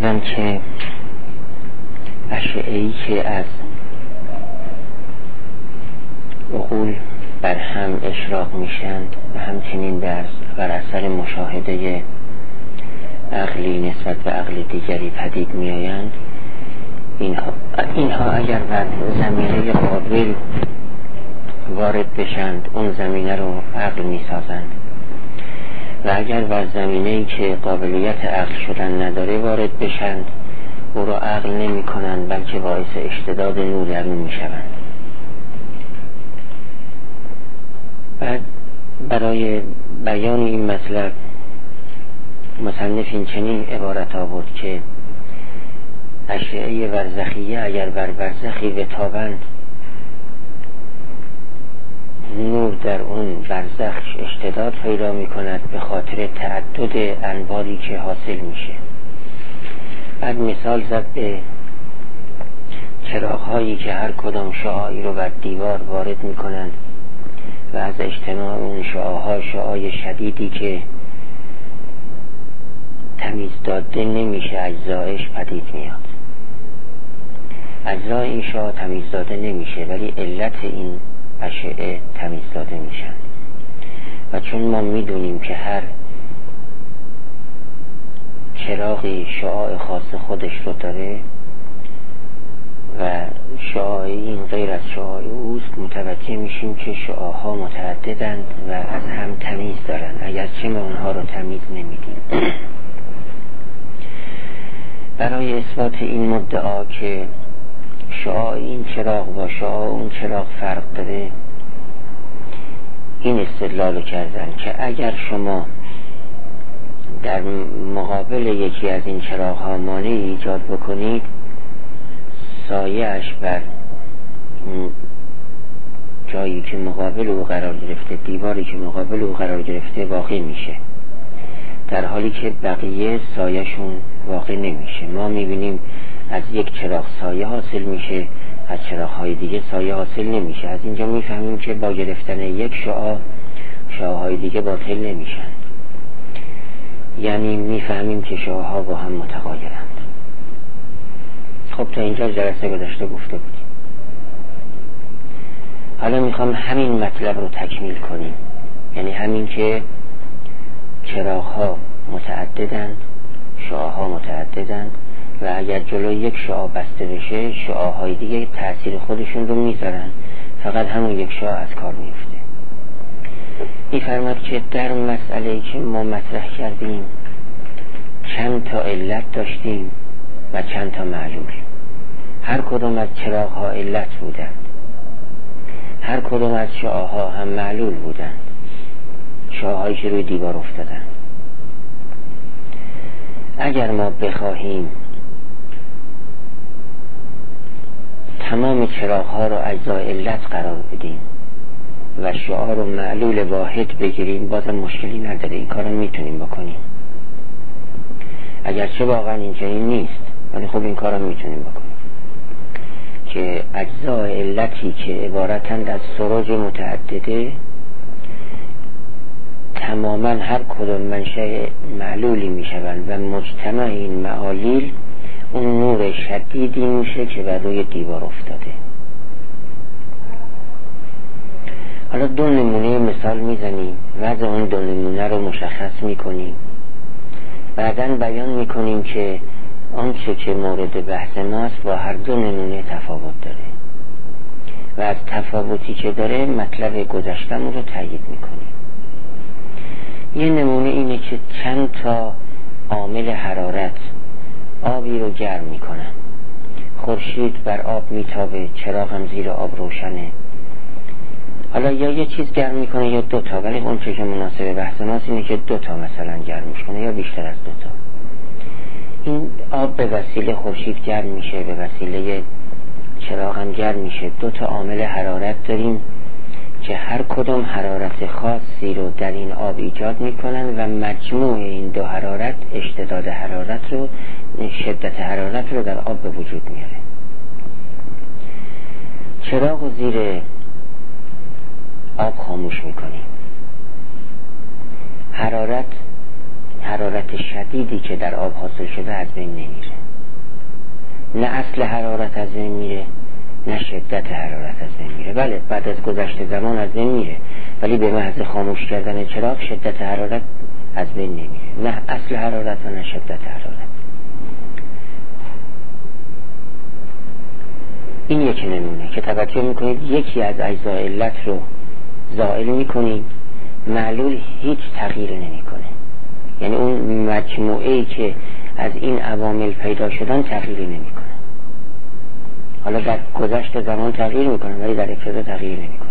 کردم که اشعه‌ای که از عقول بر هم اشراق میشند و همچنین بر اثر مشاهده عقلی نسبت به عقل دیگری پدید میآیند، اینها اگر بر زمینه قابل وارد بشند اون زمینه رو عقل میسازند و اگر بر زمینه‌ای که قابلیت عقل شدن نداره وارد بشند او رو عقل نمی کنند بلکه باعث اشتداد نور در اون می شوند. بعد برای بیان این مطلب مصنف این چنین عبارت آورد که اشعه برزخیه اگر بر برزخی بتابند نور در اون برزخ اشتداد پیدا می کند به خاطر تعدد انواری که حاصل میشه. بعد مثال زد به چراغ هایی که هر کدام شعاعی رو بر دیوار وارد می کنند و از اجتماع اون شعاعها شعاع شدیدی که تمیز داده نمیشه اجزایش پدید میاد. اجزای این شعاع تمیز داده نمیشه ولی علت این اشعه تمیز داده میشن و چون ما میدونیم که هر چراغی شعاع خاص خودش رو داره و شعاع این غیر از شعاع اوست، متوجه میشیم که شعاعها متعددند و از هم تمیز دارن اگرچه ما اونها رو تمیز نمیدیم. برای اثبات این مدعا که شعاع این چراغ با شعاع اون چراغ فرق داره این استدلال کردن که اگر شما در مقابل یکی از این چراغ ها مانعی ایجاد بکنید سایه‌اش بر جایی که مقابل او قرار گرفته، دیواری که مقابل او قرار گرفته واقع میشه، در حالی که بقیه سایه‌شون واقع نمیشه. ما میبینیم از یک چراغ سایه حاصل میشه، از چراغ‌های دیگه سایه حاصل نمیشه. از اینجا میفهمیم که با گرفتن یک شعاع‌های دیگه باطل نمیشن، یعنی میفهمیم که شعاع‌ها با هم متغایرند. خب تا اینجا جلسه گذشته گفته بودیم. حالا میخوام همین مطلب رو تکمیل کنیم، یعنی همین که چراغ‌ها متعددند، شعاع‌ها متعددند و اگر جلوی یک شعاع بسته بشه شعاع‌های دیگه تأثیر خودشون رو میذارن، فقط همون یک شعاع از کار میفته. می‌فرماد که در مسئله‌ای که ما مطرح کردیم چند تا علت داشتیم و چند تا معلول. هر کدوم از چراغ‌ها علت بودند، هر کدوم از شعاع‌ها هم معلول بودند، شعاع‌هایی که روی دیوار افتادند. اگر ما بخواهیم تمام چراغ‌ها رو اجزای علت قرار بدیم و شعاع رو معلول واحد بگیریم بازم مشکلی نداره، این کارو میتونیم بکنیم. اگرچه واقعا اینجایی نیست ولی خب این کارو میتونیم بکنیم که اجزای علتی که عبارتند از سروج متعدده تماما هر کدوم منشأ معلولی میشوند و مجتمع این معالیل اون نور شدیدی میشه که بر روی دیوار افتاده. حالا دو نمونه مثال میزنیم، وضع اون دو نمونه رو مشخص میکنیم، بعداً بیان میکنیم که آنچه که مورد بحث ماست با هر دو نمونه تفاوت داره و از تفاوتی که داره مطلب گذشتمون رو تایید میکنیم. یه نمونه اینه که چند تا عامل حرارت آبی رو گرم میکنن. خورشید بر آب میتابه، چراغ هم زیر آب روشنه. حالا یا یه چیز گرم میکنه یا دوتا، ولی اون چه که مناسب بحث ماست اینه که دوتا مثلا گرم میکنه یا بیشتر از دوتا. این آب به وسیله خورشید گرم میشه، به وسیله چراغ هم گرم میشه. دوتا عامل حرارت داریم که هر کدوم حرارت خاصی رو در این آب ایجاد میکنن و مجموع این دو حرارت اشتداد حرارت رو، شدت حرارت رو در آب به وجود میاره. چراغ رو زیر آب خاموش میکنیم. حرارت حرارت شدیدی که در آب حاصل شده از بین نمیره. نه اصل حرارت از بین میره، نه شدت حرارت از بین میره. بله بعد از گذشت زمان از بین میره، ولی به محض خاموش کردن چراغ شدت حرارت از بین نمیره، نه اصل حرارت و نه شدت حرارت. این یک نمونه که توجه میکنید یکی از اجزای علت رو زائل میکنیم، معلول هیچ تغییر نمیکنه. یعنی اون مجموعه‌ای که از این عوامل پیدا شدن تغییری نمیکنه. حالا در گذشت زمان تغییر میکنه ولی در ابتدا تغییر نمیکنه.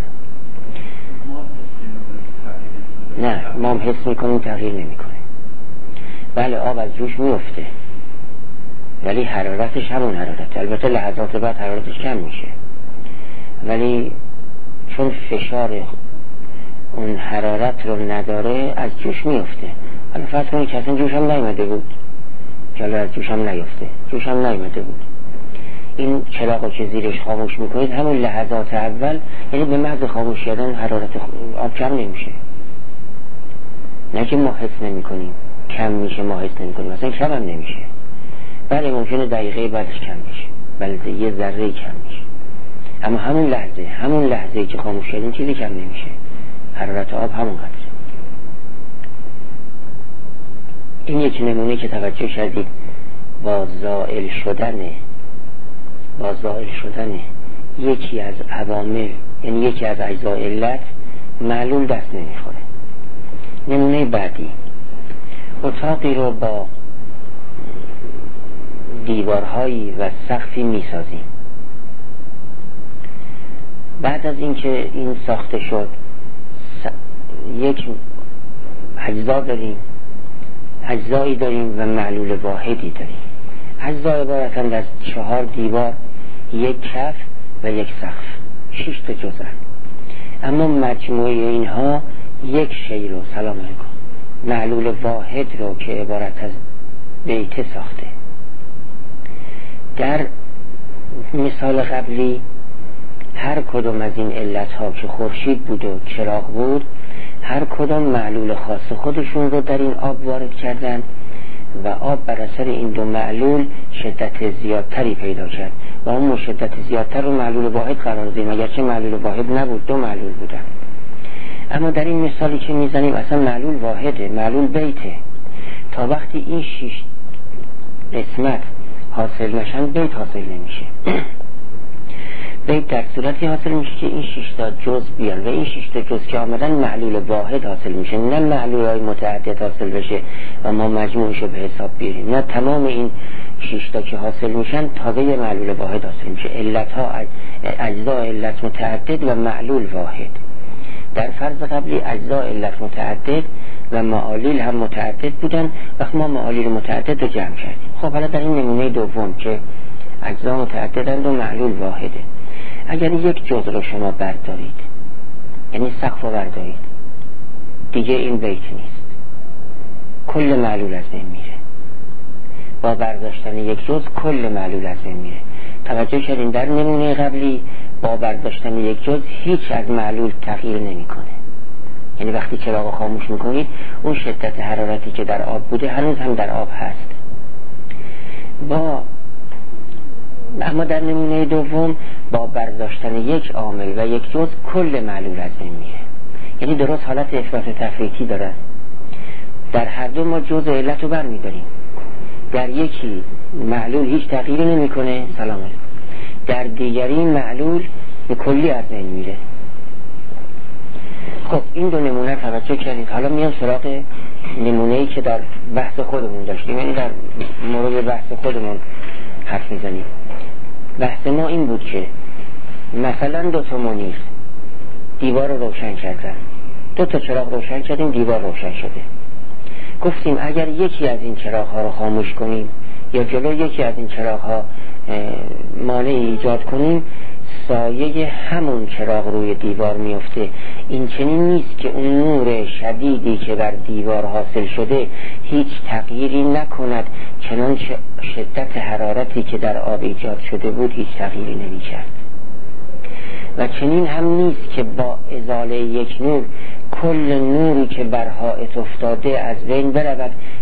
نه، ما هم حس میکنیم تغییر نمیکنه. بله آب از جوش میفته ولی حرارتش همون حرارت، البته لحظات بعد حرارتش کم میشه، ولی چون فشار اون حرارت رو نداره از جوش میفته. حالا فرض کنید که اصلا جوش هم نیامده بود، که حالا از جوش هم نیفته، جوش هم نیامده بود، این چراغو که زیرش خاموش میکنید همون لحظات اول، یعنی به محض خاموش کردن حرارت آب کم نمیشه. نه که ما حس نمیکنیم کم میشه، ما حس نمیکنیم مثلا کم هم نمیشه. بله ممکنه دقیقه بعدش کم میشه، بله یه ذره کم میشه، اما همون لحظه که خاموش کردیم چیزی کم نمیشه، حرارت آب همون قدره. این یک نمونه که توجه کردید با زائل شدن یکی از عوامل، یعنی یکی از اجزای علت، معلول دست نمیخوره. نمونه بعدی، اتاقی رو با دیوارهایی و سقفی میسازیم. بعد از اینکه این ساخته شد یک اجزایی داریم و معلول واحدی داریم. اجزا عبارتند از 4 دیوار، یک کف و یک سقف، 6 تا جزء. اما مجموعه اینها یک شی رو، سلام علیکم، معلول واحد رو که عبارت از بیت ساخته. در مثال قبلی هر کدوم از این علتها که خورشید بود و چراغ بود، هر کدوم معلول خاص خودشون رو در این آب وارد کردن و آب بر اثر این دو معلول شدت زیادتری پیدا کرد و اون شدت زیادتر رو معلول واحد قرار دادیم، اگرچه معلول واحد نبود، 2 معلول بودن. اما در این مثالی که میزنیم اصلا معلول واحده، معلول بیته. تا وقتی این 6 قسمت حاصل نشن بیت حاصل نمیشه. بیت در صورتی حاصل میشه که این 6 تا جزء بیان و این 6 تا جزء که آمدن معلول واحد حاصل میشه، نه معلولای متعدد حاصل بشه و ما مجموعشو به حساب بیاریم، نه تمام این 6 تا که حاصل میشن تازه یه معلول واحد حاصل میشه. علتها اجزا علت متعدد و معلول واحد. در فرض قبلی اجزا علت متعدد و معالل هم متعدد بودن، وقتی ما معالل متعدد رو جمع کردیم. خب حالا در این نمونه دوم که اجزا متعددند و معلول واحده، اگر یک جزء رو شما بردارید، یعنی سقف رو بردارید، دیگه این بیت نیست، کل معلول از بین میره. با برداشتن یک جزء کل معلول از بین میره. توجه کردین در نمونه قبلی با برداشتن یک جزء هیچ از معلول تغییر نمیکنه. یعنی وقتی چراغ خاموش میکنید اون شدت حرارتی که در آب بوده هنوز هم در آب هست. اما در نمونه دوم با برداشتن یک عامل و یک جزء کل معلول از بین میره. یعنی درست حالت افراط تفریطی داره. در هر دو ما جزء علت رو برمیداریم. در یکی معلول هیچ تغییری نمیکنه، سلام علیکم. در دیگری معلول به کلی از بین میره. خب این دو نمونه توجه کردید. حالا میام سراغ نمونه‌ای که در بحث خودمون داشتیم، یعنی در مورد بحث خودمون حرف میزنیم. بحث ما این بود که مثلا 2 تا منیر دیوار رو روشن کردن، 2 تا چراغ روشن کردیم، دیوار روشن شده. گفتیم اگر یکی از این چراغ ها رو خاموش کنیم یا جلو یکی از این چراغ ها مانعی ایجاد کنیم، سایه همون چراغ روی دیوار میفته. این چنین نیست که اون نور شدیدی که بر دیوار حاصل شده هیچ تغییری نکند، چنانچه شدت حرارتی که در آب ایجاد شده بود هیچ تغییری نمی کرد. و چنین هم نیست که با ازاله یک نور کل نوری که بر حائط افتاده از بین برود،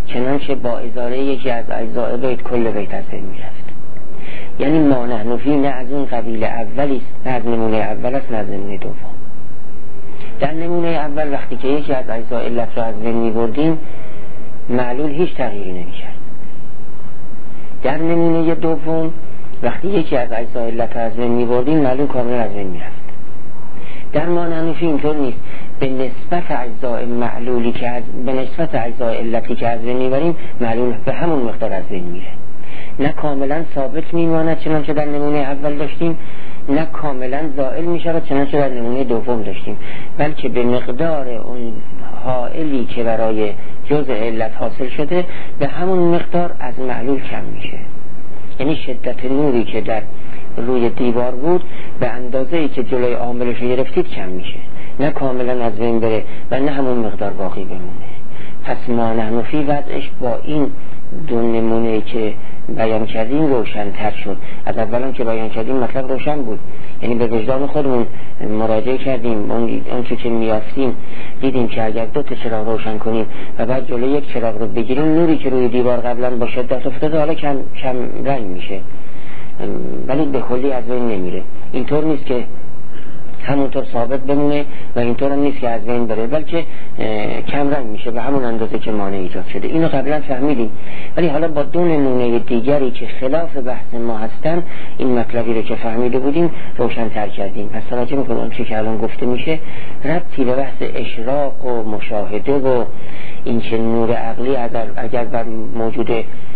چنانچه با ازاره یکی از اجزاء بیت کل بیت از بین میرفت. یعنی ما نحن فی نه از اون قبیل اولی است، نه از نمونه اول است، نه از نمونه دوم. در نمونه اول وقتی که یکی از اجزاء علت را از بین میبردیم معلول هیچ تغییری نمیکرد. در نمونه دوم وقتی یکی از اجزاء علت را از بین میبردیم معلول کاملا از بین میرفت. در ما نحن فی اینطور نیست، به نسبت اجزاء معلولی که به نسبت اجزاء علتی که از بین میبریم معلول به همون مقدار از بین میره، نه کاملا ثابت میماند چنانچه در نمونه اول داشتیم، نه کاملا زائل میشود چنانچه در نمونه دوم داشتیم، بلکه به مقدار اون حائلی که برای جزء علت حاصل شده به همون مقدار از معلول کم میشه. یعنی شدت نوری که در روی دیوار بود به اندازه‌ای که جلوی عاملش رو گرفتید کم میشه، نه کاملا از بین بره و نه همون مقدار باقی بمونه. پس ما نحن فی وضعش با این دو نمونه‌ای که بیان کردیم روشن‌تر شد. از اولا که بیان کردیم مطلب روشن بود، یعنی به وجدان خودمون مراجعه کردیم، اون که میافتیم دیدیم که اگر دو تا چراغ روشن کنیم و بعد جلوی یک چراغ رو بگیریم، نوری که روی دیوار قبلا با شدت افتاده حالا کم رنگ میشه ولی به کلی از بین نمیره. اینطور نیست که همونطور ثابت بمونه و اینطور هم نیست که از بین بره، بلکه کم رنگ میشه به همون اندازه که مانع ایجاد شده. اینو قبلا فهمیدیم، ولی حالا با دو نمونه دیگری که خلاف بحث ما هستن این مطلبی رو که فهمیده بودیم روشن‌تر کردیم. پس توجه میکنم اون چیزی که الان گفته میشه ربطی به بحث اشراق و مشاهده و این که نور عقلی اگر بر موجود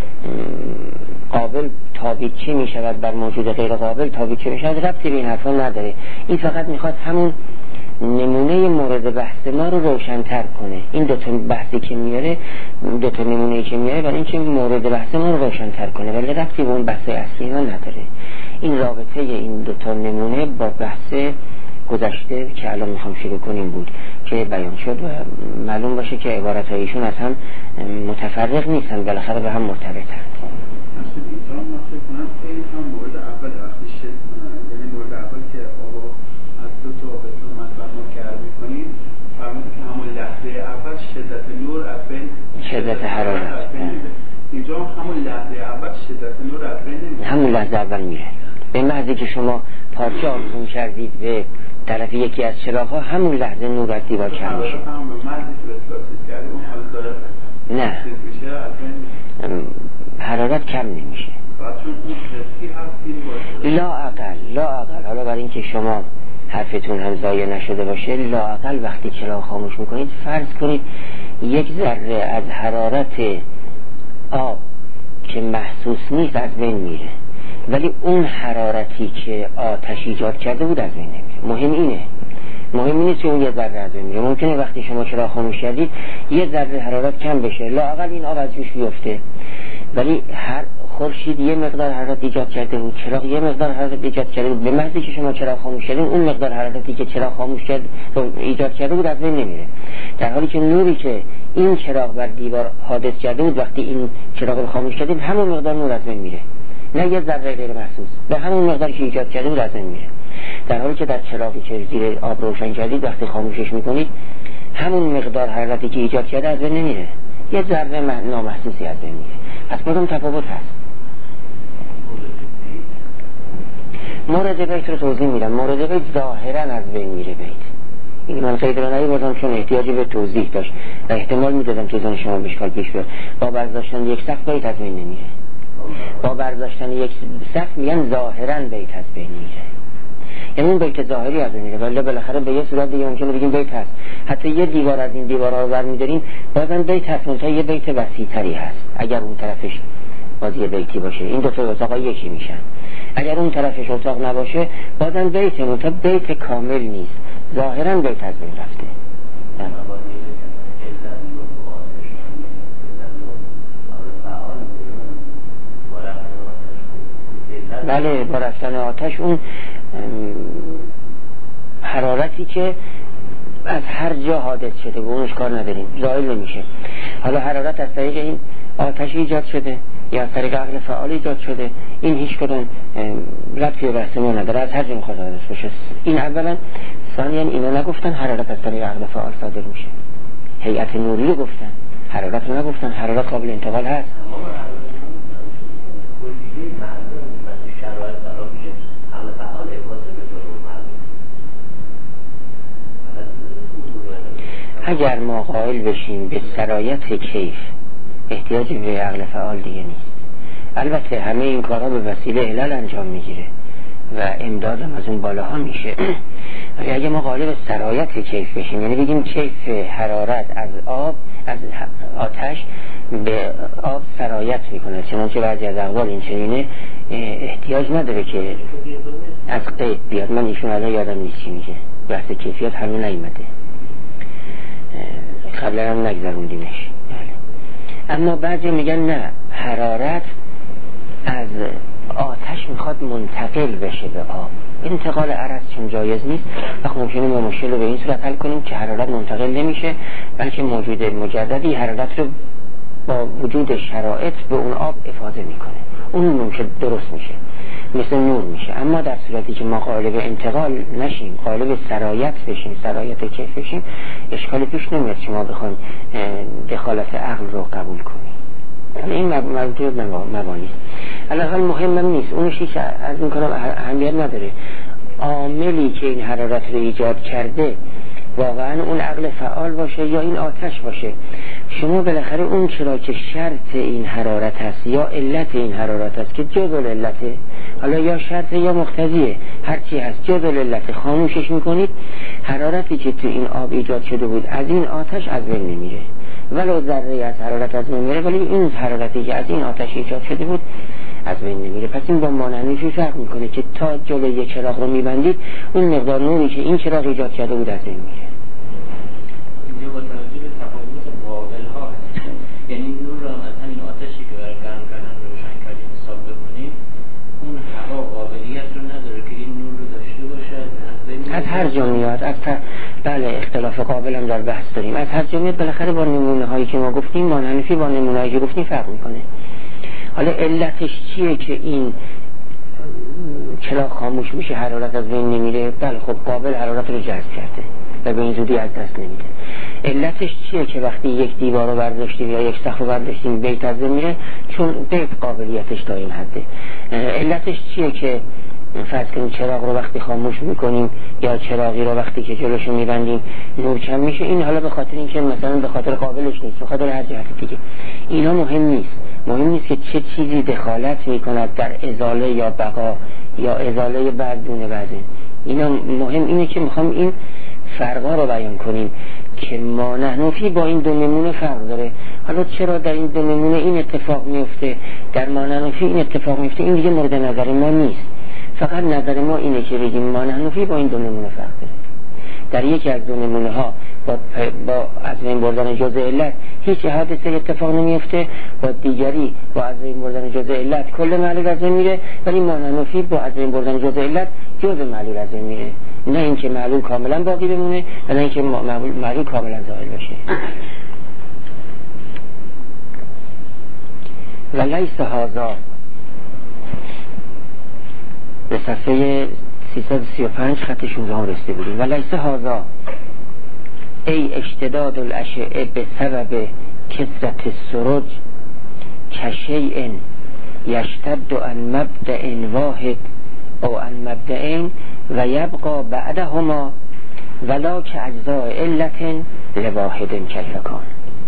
قابل تابید چی می شود بر موجود غیر قابل تابید چی می شود ربطی به این حرفا نداره. این فقط میخواد همون نمونه مورد بحث ما رو روشن‌تر کنه. این دوتا بحثی که میاره، دوتا نمونه‌ای که میاره برای اینکه مورد بحث ما رو روشن‌تر کنه، ولی ربطی به اون بحث اصلی ما نداره. این رابطه این دوتا نمونه با بحث گذشته که الان میخوام شروع کنیم بود که بیان شد و معلوم باشه که عبارت‌هایشون از هم متفرق نیستن، بالاخره به هم مرتبطن. اینجا من فکر کنم خیلی هم مورد اول وقتی یعنی مورد اول که آقا از دو تا بهتون مطلب ما کار میکنیم فرمودید که همون لحظه اول شدت نور از بین شدت حرارت اینجا همون لحظه اول شدت نور از بین نمیره، همون لحظه اول میره. به محضی که شما پارچه آویزون کردید به طرف یکی از چراغ‌ها همون لحظه نور از دیوار کم میشه. نه حرارت کم نمیشه لا اقل. حالا برای اینکه شما حرفتون هم ضایع نشده باشه، لا اقل وقتی چراغ خاموش میکنید فرض کنید یک ذره از حرارت آب که محسوس نیست از بین میره، ولی اون حرارتی که آتش ایجاد کرده بود از بین نمیره. مهم نیست که اون یه ذره از بین میره. ممکنه وقتی شما چراغ خاموش کردید یه ذره حرارت کم بشه، لااقل این آب از جوش بیفته، ولی هر خورشید یه مقدار حرارت ایجاد کرده بود، چراغ یه مقدار حرارت ایجاد کرده بود. به محضی که شما چراغ خاموش کردین اون مقدار حرارتی که چراغ خاموش کرد ایجاد کرده بود از بین نمیره، در حالی که نوری که این چراغ بر دیوار حادث کرده بود وقتی این چراغ رو خاموش کردیم همون مقدار نور از بین میره، نه یه ذره غیر محسوس، به همون مقداری که ایجاد کرده بود از بین میره. در حالی که در چراغی که زیر آب روشن کردید وقتی خاموشش میکنید همون مقدار حرارتی که ایجاد کرده از بین نمیره، یه ذره نامحسوسی از بین میره. پس بازم تفاوت هست. مورد بیت رو توضیح میدم. مورد بیت ظاهرا از بین میره بیت. این من قید رو نمی‌بردم چون احتیاجی به توضیح داشت و احتمال میدادم که ذهن شما بشکال پیش بیاد. با برداشتن یک سقف بیت از بین نمیره. با برداشتن یک سقف میگن ظاهرا بیت از بین میره. یعنی اون بیت ظاهری از بین میره، ولی بالاخره به یه صورت دیگه ممکنه بگیم بیت هست. حتی یه دیوار از این دیوارها رو برمی‌داریم بازم بیت هست، منتها یه بیت وسیع‌تری هست. اگر اون طرفش بازی بیتی باشه این دو تا اتاق یکی میشن. اگر اون طرفش اتاق نباشه بازم بیت، منتها بیت کامل نیست، ظاهرا بیت از بین رفته. بله، با رفتن آتش اون حرارتی که از هر جا حادث شده به اونش کار نداریم، زائل نمیشه. حالا حرارت از طریق این آتش ایجاد شده یا از طریق عقل فعال ایجاد شده، این هیچ کدوم ربطی به بحث ما نداره، از هر جا میخواد حادث باشه. این اولا. ثانیاً اینا نگفتن حرارت از طریق عقل فعال صادر میشه، هیئت نوری رو گفتن. حرارت رو نگفتن، حرارت قابل انتقال هست. اگر ما قائل بشیم به سرایت کیف، احتیاجی به عقل فعال دیگه نیست. البته همه این کارها به وسیله علل انجام میگیره و امدادم از اون بالاها میشه. ولی اگه ما قائل به سرایت کیف بشیم، یعنی بگیم کیف حرارت از آب، از آتش به آب سرایت میکنه، چنانچه بعضی از اقوال این چنینه، احتیاج نداره که از قید بیاد. من ایشون الان یادم نیست چی میگه، بحث کیفیت همه نیومده، قبلا هم نگذروندیمش. اما بعضی میگن نه، حرارت از آتش میخواد منتقل بشه به آب. انتقال عرض چون جایز نیست، وقت ممکنه ما مشکل رو به این صورت حل کنیم که حرارت منتقل نمیشه، بلکه موجود مجددی حرارت رو با وجود شرایط به اون آب افاضه میکنه، اون ممکن درست میشه، مثل نور میشه. اما در صورتی که ما قائل به انتقال نشیم، قائل به سرایت بشیم، سرایت کیف بشیم، اشکال پیش نمیاد که ما بخوایم دخالت عقل رو قبول کنیم. این موضوع مبانی است. علاقل مهمم نیست، اونشی که از این کنم اهمیت نداره. عاملی که این حرارت رو ایجاد کرده واقعا اون عقل فعال باشه یا این آتش باشه، شما بالاخره اون چرا که شرط این حرارت هست یا علت این حرارت هست که جزء علته، حالا یا شرط یا مقتضیه، هرچی هست جزء علت، خاموشش میکنید، حرارتی که تو این آب ایجاد شده بود از این آتش از بین نمیره، ولو ذره از حرارت از بین میره، ولی این حرارتی که از این آتش ایجاد شده بود از بین نمیره. پس این با مانعنیشی فرق میکنه که تا جلوی یک چراغ رو میبندید، اون مقدار نوری که این چراغ ایجاد کرده بود از بین میره. اینجا با توجه به تفاوت قابل ها هست، یعنی نور رو از همین آتشی که برای گرم کردن روشن کردیم حساب بکنیم، اون هوا قابلیت رو نداره که این نور رو داشته باشه از هر جا میاد. بله اختلاف قابل هم در بحث داریم. از هر جا میاد، بالاخره با نمونه هایی که ما گفتیم، مانعنفی با نمونه هایی که گفتیم فرق میکنه. حالا علتش چیه که این چراغ خاموش میشه، حرارت از بین نمیره؟ بله خب قابل حرارت رو جذب کرده و به این زودی از دست نمیده. علتش چیه که وقتی یک دیوار رو برداشتیم یا یک سقف رو برداشتیم بیت از بین میره؟ چون بیت قابلیتش تا این حده. علتش چیه که فرض کنیم چراغ رو وقتی خاموش میکنیم یا چراغی رو وقتی که جلوشو میبندیم نور کم میشه؟ این حالا به خاطر اینکه مثلا به خاطر قابلش نیست، به خاطر هر جهت دیگه. اینا مهم نیست. مهم نیست که چه چیزی دخالت میکند در ازاله یا بقا یا ازاله بعد دون بعده. اینا مهم اینه که میخوام این فرقا رو بیان کنیم که مانعنفی با این دو نمونه فرق داره. حالا چرا در این دو نمونه این اتفاق میفته، در مانعنفی این اتفاق میفته، این دیگه مورد نظر ما نیست. فقط نظر ما اینه که بگیم مانعنفی با این دو نمونه فرق داره. در یکی از دو نمونه ها با از بین بردن جزء علت هیچ حادثه اتفاق نمیفته، با دیگری با از بین بردن جزء علت کل معلول از بین میره، ولی مانعنفی با از بین بردن جزء علت جزء معلول از بین میره. نه اینکه معلول کاملا باقی بمونه، نه اینکه معلول کاملا زائل بشه. ولیس هذا، به صفحه 335 خط 16 رسیده بودیم. ولیس هذا ای اشتداد الاشعه به سبب کثرت السرج کشیء یشتد عن مبدأ واحد او عن مبدأ و یبقى بعدهما ولا که اجزاء علت لواحد کیفکان.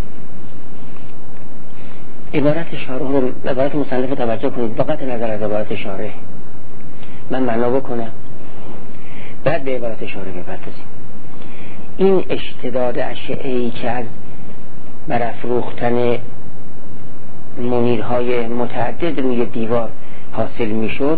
عبارت مصنف توجه کنید، با قطع نظر از عبارت شارح من معنا بکنم، بعد به عبارت شارح بپردازیم. این اشتداد اشعه‌ای که از برافروختن منیرهای متعدد روی دیوار حاصل میشد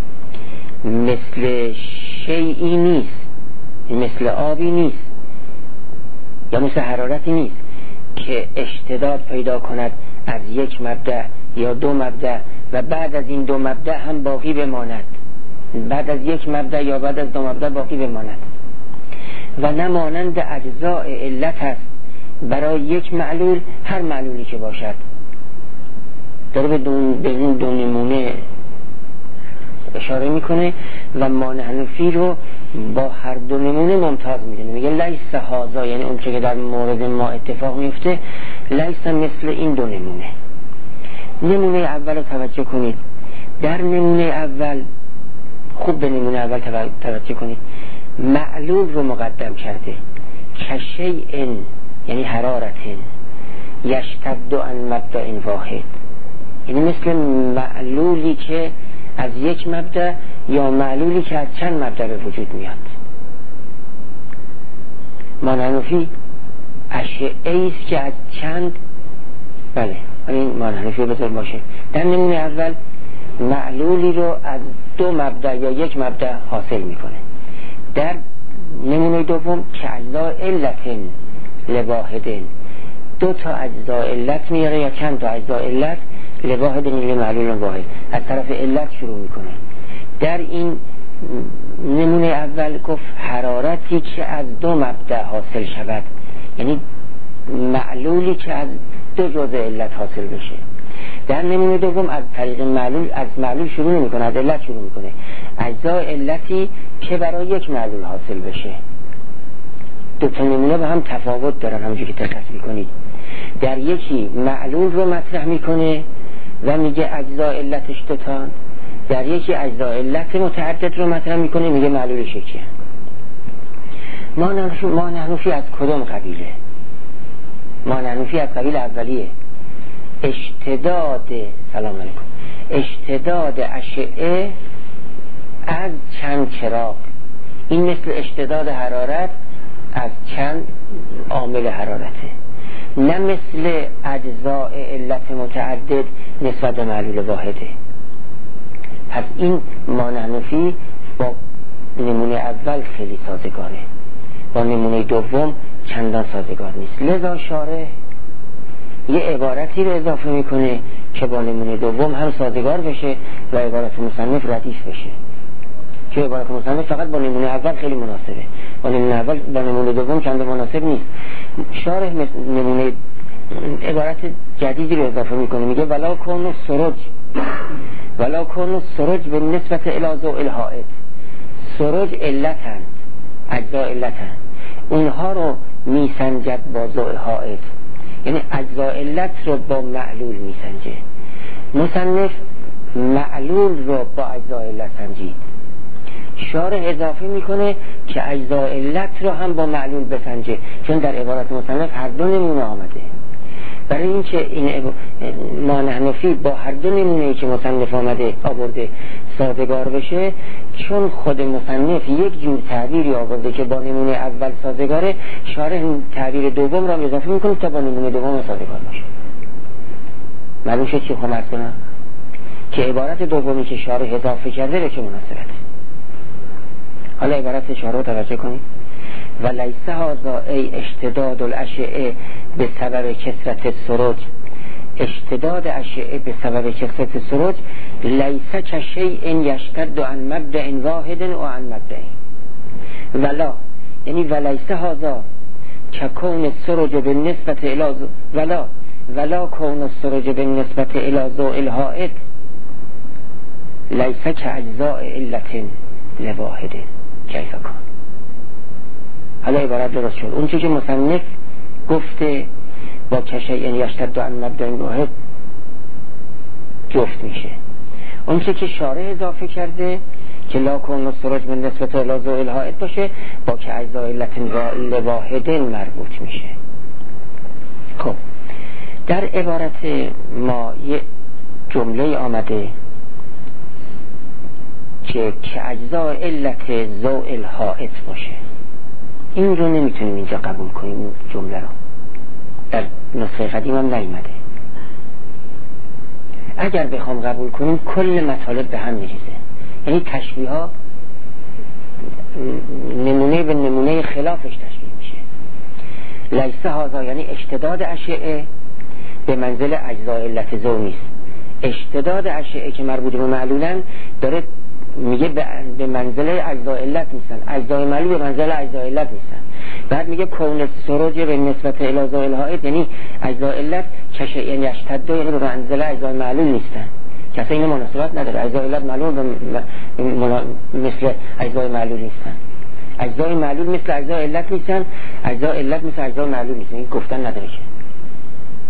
مثل شیئی نیست، مثل آبی نیست یا مثل حرارتی نیست که اشتداد پیدا کند از یک مبدأ یا دو مبدأ و بعد از این دو مبدأ هم باقی بماند، بعد از یک مبدأ یا بعد از دو مبدأ باقی بماند، و نه مانند اجزاء علت است برای یک معلول، هر معلولی که باشد. داره به اون دو نمونه اشاره میکنه و مانعنفی رو با هر دو نمونه ممتاز میدونه. میگه لیس هذا، یعنی اون چه که در مورد ما اتفاق میفته لیس مثل این دو نمونه. نمونه اول رو توجه کنید. در نمونه اول خوب به نمونه اول توجه کنید. معلول رو مقدم کرده، کشیء یعنی حرارت یشتد عن مبدأ واحد، یعنی مثل معلولی که از یک مبدأ یا معلولی که از چند مبدأ به وجود میاد. مانحنفی اشعه ایست که از چند، بله این مانحنفی بذار باشه. در نمونه اول معلولی رو از دو مبدأ یا یک مبدأ حاصل میکنه. در نمونه دوم که اجزاء علت لواحد، دو تا اجزاء علت میاره یا چند تا اجزاء علت لواحد لمعلول واحد، از طرف علت شروع میکنه. در این نمونه اول گفت حرارتی که از دو مبدأ حاصل شود، یعنی معلولی که از دو جزء علت حاصل بشه. در نمونه دوم از طریق معلول، از معلول شروع نمیکنه، از علت شروع میکنه، اجزاء علتی که برای یک معلول حاصل بشه. دو تا نمونه با هم تفاوت دارن همونجوری که دقت میکنید. در یکی معلول رو مطرح میکنه و میگه اجزاء علتش دو تا، در یکی اجزاء علت متعدد رو مطرح میکنه میگه معلولش یکیه. مانحنفی از کدوم قبیله؟ مانحنفی از قبیل اولیه. سلام علیکم. اشتداد اشعه از چند چراغ، این مثل اشتداد حرارت از چند عامل حرارته، نه مثل اجزاء علت متعدد نسبت به معلول واحده. پس این مانحنفی با نمونه اول خیلی سازگاره، با نمونه دوم چندان سازگار نیست. لذا شارح یه عبارتی رو اضافه میکنه که با نمونه دوم هم سازگار بشه و عبارت مصنف ردیف بشه، که عبارت مصنف فقط با نمونه اول خیلی مناسبه، با نمونه اول با نمونه دوم چندان مناسب نیست. شارح نمونه عبارت جدیدی رو اضافه میکنه، میگه ولا کون السرج به نسبت الی ضوء الحائط. سرج علتن، اجزاء علتن، اونها رو میسنجد با ضوء حائط، یعنی اجزاء علت رو با معلول میسنجه. مصنف معلول رو با اجزاء علت سنجید، شارح اضافه میکنه که اجزاء علت رو هم با معلول بسنجه، چون در عبارت مصنف هر دو نمونه آمده. برای اینکه این مانحنفی با هر دو نمونه‌ای که مصنف آورده سازگار بشه، چون خود مصنف یک جور تعبیری آورده که با نمونه اول سازگاره، شارح تعبیر دوم را اضافه میکنه تا با نمونه دوم سازگار باشه. معلوم شد چی خواهم کنم؟ که عبارت دومی که شارح اضافه کرده به چه مناسبت. حالا عبارت شارح رو توجه کنید. و لیس هذا ای اشتداد الاشعه به سبب کثرت السرج. اشتداد اشعه به سبب کثرت السرج لیس کشیء یشتد عن مبدأ واحد و عن مبدأ. ولا یعنی ولیس هذا کون السرج بالنسبة الى ولا کون السرج بالنسبة الى ضوء الحائط لیس کاجزاء علت لواحد کیف کان. حالا عبارت درست شد. اون چیزی که مصنف گفته با کشیء یشتد عن مبدأ واحد جفت میشه. اون چیزی که شارح اضافه کرده که لا کون السرج به نسبت الی ضوء الحائط باشه با که اجزاء علت لواحد مربوط میشه. خب در عبارت ما یه جمله آمده که اجزاء علت ضوء الحائط باشه. این رو نمیتونیم اینجا قبول کنیم، این جمله رو در نسخه قدیم هم نیامده. اگر بخوام قبول کنیم کل مطالب به هم میریزه، یعنی تشبیه ها نمونه به نمونه خلافش تشبیه میشه. لیس هذا یعنی اشتداد اشعه به منزل اجزاء علت ضوء نیست. اشتداد اشعه که مربوط به معلولن داره میگه به منزله اجزاء علت نیستن، اجزاء معلول به منزله اجزاء علت نیستن. بعد میگه کون السرج به نسبت الی ضوء الحائط، یعنی اجزاء علت کشیء یشتد یعنی به منزله اجزاء معلول نیستن، که اصلا این مناسبت نداره. اجزاء علت معلول مثل اجزاء معلول نیستن، اجزاء معلول مثل اجزاء علت نیستن، اجزاء علت مثل اجزاء معلول نیستن. این گفتن نداره که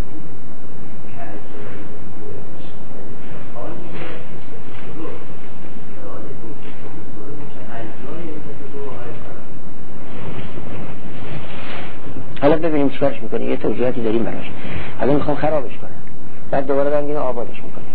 ببینیم چیکارش میکنیم، یه توجیهاتی داریم براش، حالا میخوام خرابش کنم، بعد دوباره بریم اینو آبادش میکنیم.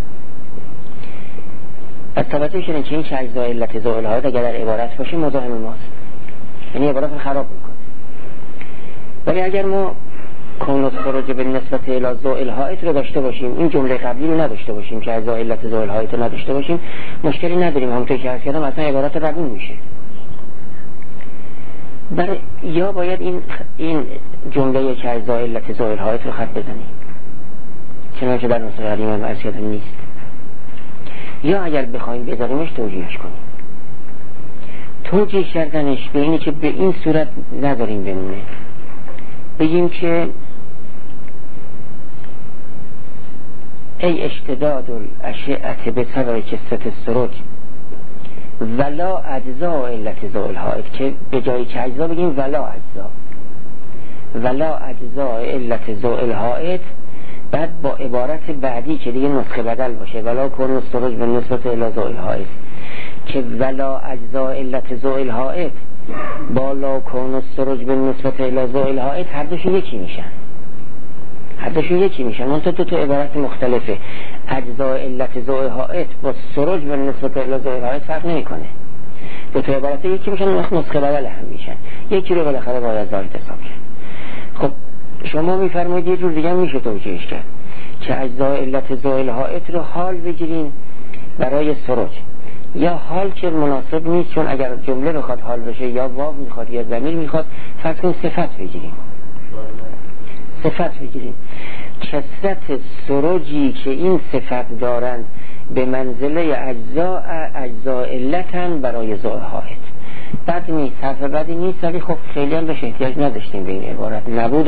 از توجه شدن که این چه اجزای علت زائل ها اگر در عبارت باشه مزاحم ماست، یعنی عبارت رو خراب میکنه. ولی اگر ما کون الخروج به نسبت الی زائل هایت رو داشته باشیم، این جمله قبلی رو نداشته باشیم که اجزای علت زائل هایت رو نداشته باشیم، مشکلی نداریم، همونطور که عرض کردم اصلا عبارت قبول میشه. یا باید این جمله که اجزای علت زائل هایت رو خط بزنیم، چنانچه در نسخه قدیم هم عرض کردم نیست، یا اگر بخوایم بذاریمش توجیهش کنیم. توجیه کردنش به اینه که به این صورت نداریم بمونه، بگیم که ای اشتداد الاشعه به سبب کثرت السروج ولا اجزاء علت زائل هایت، که به جایی که اجزا بگیم ولا اجزاء علت زائل هایت، بعد با عبارت بعدی که دیگه نسخه بدل باشه ولا کون السروج به نسبت الی زائل هایت، که ولا اجزاء علت زائل هایت با لا کون السروج به نسبت الی زائل هایت هر دوشون یکی میشن، منتها تو عبارت مختلفه. اجزاء علت زائل هایت با سروج به نسبت الی زائل هایت فرق نمیکنه، دو تا عبارت یکی میشن، نسخه بدل هم میشن، یکی رو بالاخره باید از ظاهر حساب کرد. خب شما میفرمایید یه جور دیگه میشه توجیهش کرد که اجزاء علت زائل هایت رو حال بگیرین برای سروج، یا حال که مناسب نیست، چون اگر جمله بخواد حال بشه یا واو میخواد یا ضمیر میخواد، فرض کن صفت بگیریم. کثرت سروجی که این صفت دارند به منزله اجزاء علتن برای زائل هایت. بد نیست، حرف بدی نیست، ولی خب خیلی هم بهش احتیاج نداشتیم به این عبارت، نبود.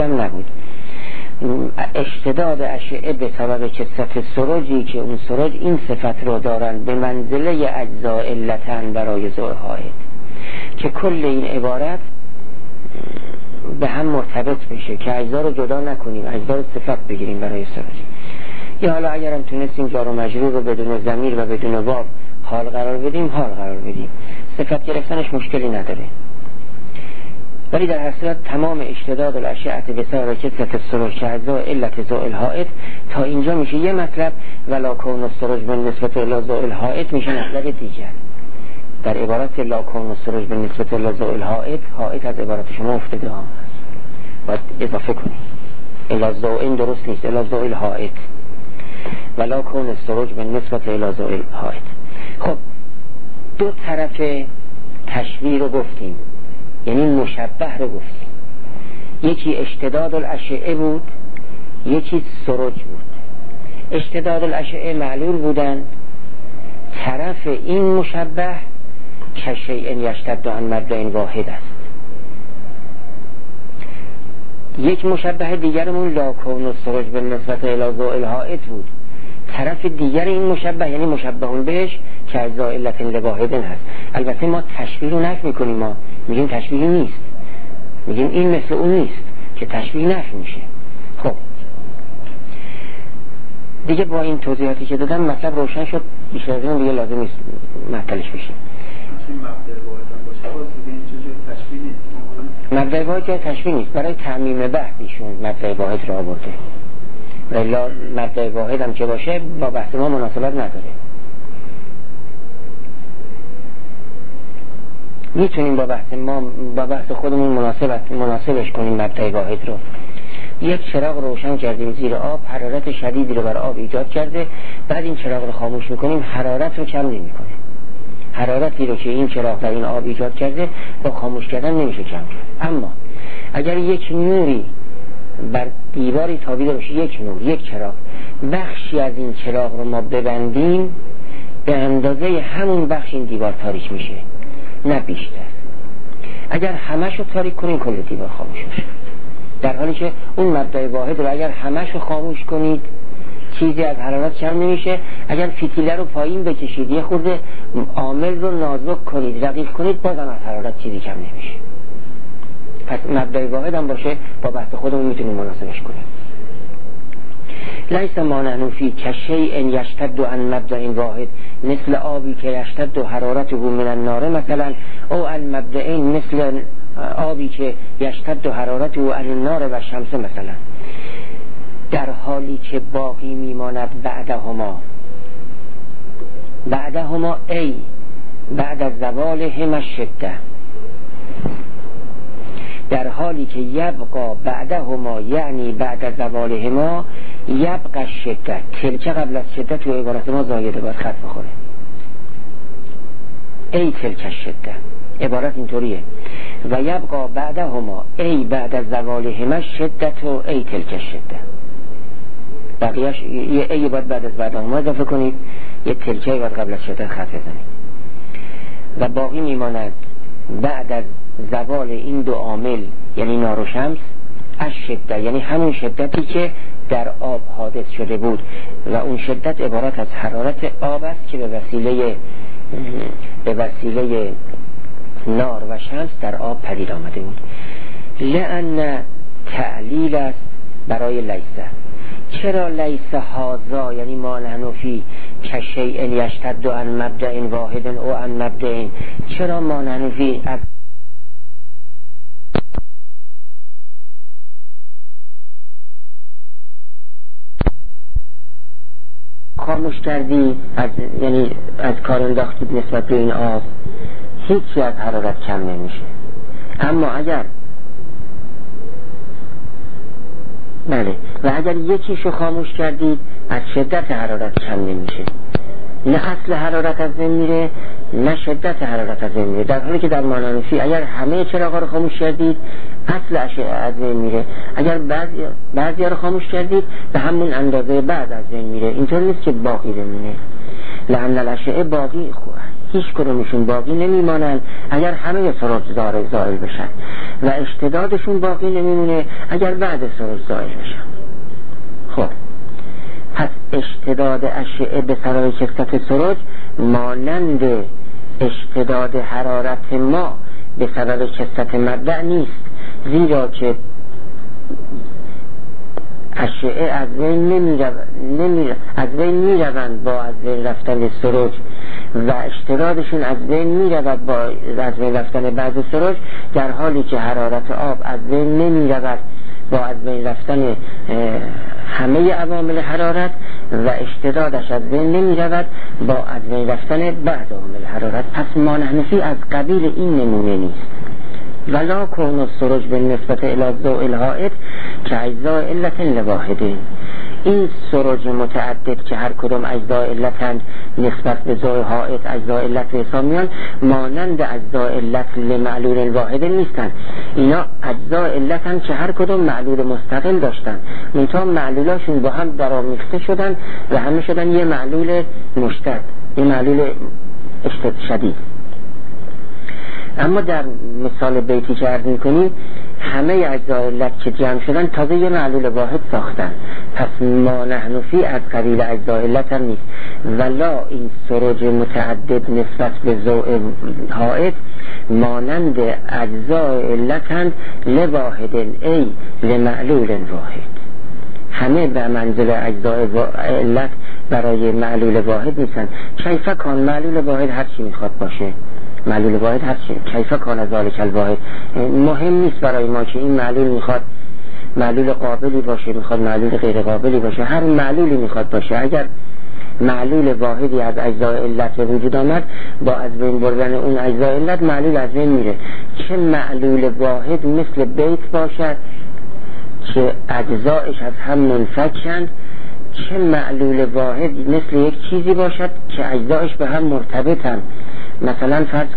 اشتداد اشعه به سبب کثرت سروجی که اون سروج این صفت رو دارن به منزله اجزاء علتن برای زائل هایت، که کل این عبارت به هم مرتبط بشه که اجزا رو جدا نکنیم، اجزا رو صفت بگیریم برای سروج. یا حالا اگرم تونستیم جار و مجرور رو بدون ضمیر و بدون واو حال قرار بدیم، صفت گرفتنش مشکلی نداره. ولی در هر صورت تمام اشتداد الاشعه به سبب کثرت السروج اجزاء علت زائل هایت تا اینجا میشه یه مطلب، ولا کون السروج به نسبت الی زائل هایت میشه مطلب دیگر. در عبارت لا کون السروج به نسبت الی زائل هایت از عبارت شما افتاده ها، باید اضافه کنید. الی زائل درست نیست، الی زائل هایت، ولا کون السروج به نسبت الی زائل هایت. خب دو طرف تشبیه رو گفتیم، یعنی مشبه رو گفتیم. یکی اشتداد الاشعه بود، یکی سروج بود. اشتداد الاشعه معلول بودن، طرف این مشبه کشیء یشتد عن مبدأ واحد است. یک مشبه دیگرمون لا کون السروج به نسبت الی زائل هایت بود، طرف دیگر این مشبه یعنی مشبه بهش که اجزاء علت لواحد هست. البته ما تشبیه رو نفی میکنیم، ما میگیم تشبیه نیست، میگیم این مثل اون نیست که تشبیه نفی میشه. خب دیگه با این توضیحاتی که دادم مطلب روشن شد، بیشتر از این دیگه لازم نیست معطلش بشیم. مبدأ واحد که تشبیه نیست، برای تعمیم بحث ایشون مبدأ واحد را آورده، ولی مبدأ واحد هم که باشه با بحث ما مناسبت نداره. میتونیم با بحث خودمون مناسبش کنیم مبدأ واحد رو. یک چراغ روشن کردیم زیر آب، حرارت شدیدی رو بر آب ایجاد کرده، بعد این چراغ رو خاموش میکنیم، حرارت رو کم نمیکنه. حرارتی رو که این چراغ در این آب ایجاد کرده با خاموش کردن نمیشه کم کرد. اما اگر یک نوری بر دیواری تابیده باشه، یک چراغ، بخشی از این چراغ رو ما ببندیم، به اندازه همون بخش این دیوار تاریک میشه، نه بیشتر. اگر همش رو تاریک کنیم کل دیوار خاموش میشه، در حالی که اون مبدأ واحد رو اگر همش رو خاموش کنید چیزی از حرارت کم نمیشه. اگر فتیله رو پایین بکشید، یه خورده عامل رو نازک کنید، رقیق کنید، بازم از حرارت چیزی کم نمیشه. پس مبدأ واحد هم باشه با بحث خودمون میتونیم مناسبش کنیم. لیس ما نحن فی کشیء یشتد عن مبدأ واحد مثل آبی که یشتد حرارته من النار مثلا، او المبدئین مثل آبی که یشتد حرارته علی النار و شمس مثلا، در حالی که باقی میماند بعدهما ای بعد از زوال هم الشده، در حالی که یبقا بعدهما یعنی بعد از زوالهما یبقا الشده، تلک قبل از شده تو عبارت ما زایده باید خط بخوره. ای تلک الشده عبارت اینطوریه، و یبقا بعدهما ای بعد از زوالهما شدت و ای تلک الشده، بقیهش یه ای باید بعد از بعدهما اضافه کنید، یه تلکه باید قبل از شدت خط بزنید و باقی میماند بعد از زوال این دو عامل یعنی نار و شمس از شدت، یعنی همون شدتی که در آب حادث شده بود و اون شدت عبارت از حرارت آب است که به وسیله نار و شمس در آب پدید آمده بود. لأن تعلیل است برای لیسه. چرا لیسه هازا یعنی ما نحن فی کشیء یشتد عن مبدأ واحد او عن مبدأ، چرا ما نحن فی از خاموش کردی یعنی از کار انداختید نسبت به این آب، هیچی از حرارت کم نمیشه. اما اگر و اگر یکیشو خاموش کردید از شدت حرارت کم نمیشه، نه اصل حرارت از بین میره نه شدت حرارت از بین میره، در حالی که در مانانفی اگر همه چراغا رو خاموش کردید اصل اشعه از بین میره، اگر بعضی رو خاموش کردید به همون اندازه بعد از بین میره. اینطور نیست که باقی بمونه، لأن الاشعه باقی هیچ کدومشون باقی نمیمانن اگر همه سروج زائل بشن و اشتدادشون باقی نمیمونه اگر بعد سروج زائل بشن. خب پس اشتداد اشعه به سبب کثرت سروج مانند اشتداد حرارت ما به سبب کثرت مبدأ نیست، زیرا که اشعه از بین میروند با از بین رفتن سروج و اشتدادشون از بین میرود با از بین رفتن بعض سروج، در حالی که حرارت آب از بین نمیرود با از بین رفتن همه عوامل حرارت و اشتدادش از بین نمیرود با از بین رفتن بعض عوامل حرارت. پس ما نحنفی از قبیل این نمونه نیست. ولا کون السروج بالنسبت الی الضوء الحائط که اجزاء علت لواحده. این سروج متعدد که هر کدام اجزاء علتند نسبت به ضوء حائط اجزاء علت به حساب میان، مانند اجزاء علت لمعلول واحد نیستند. اینا اجزاء علتند که هر کدام معلول مستقل داشتن، منتها معلولاشون با هم درامیخته شدن و همه شدن یه معلول مشترک، یه معلول شدید. اما در مثال بیتی که عرض می‌کنیم همه اجزاء علت که جمع شدن تازه یه معلول واحد ساختن. پس ما نحن فی از قبیل اجزاء علت هم نیست. ولا این سروج متعدد نسبت به ضوء حائط مانند اجزاء علتند لواحد ای لمعلول واحد. همه به منزل اجزاء علت برای معلول واحد نیستن. کیف کان معلول واحد هر چی میخواد باشه، معلول واحد هر چی کیف کان ذالک الواحد مهم نیست برای ما که این معلول میخواد معلول قابلی باشه، میخواد معلول غیر قابلی باشه، هر معلولی میخواد باشه. اگر معلول واحدی از اجزاء علت به وجود آمد با از بین بردن اون اجزاء علت معلول از بین میره. چه معلول واحد مثل بیت باشد که اجزایش از هم منفکند، چه معلول واحد مثل یک چیزی باشد که اجزایش به هم مرتبطند. مثلا فرض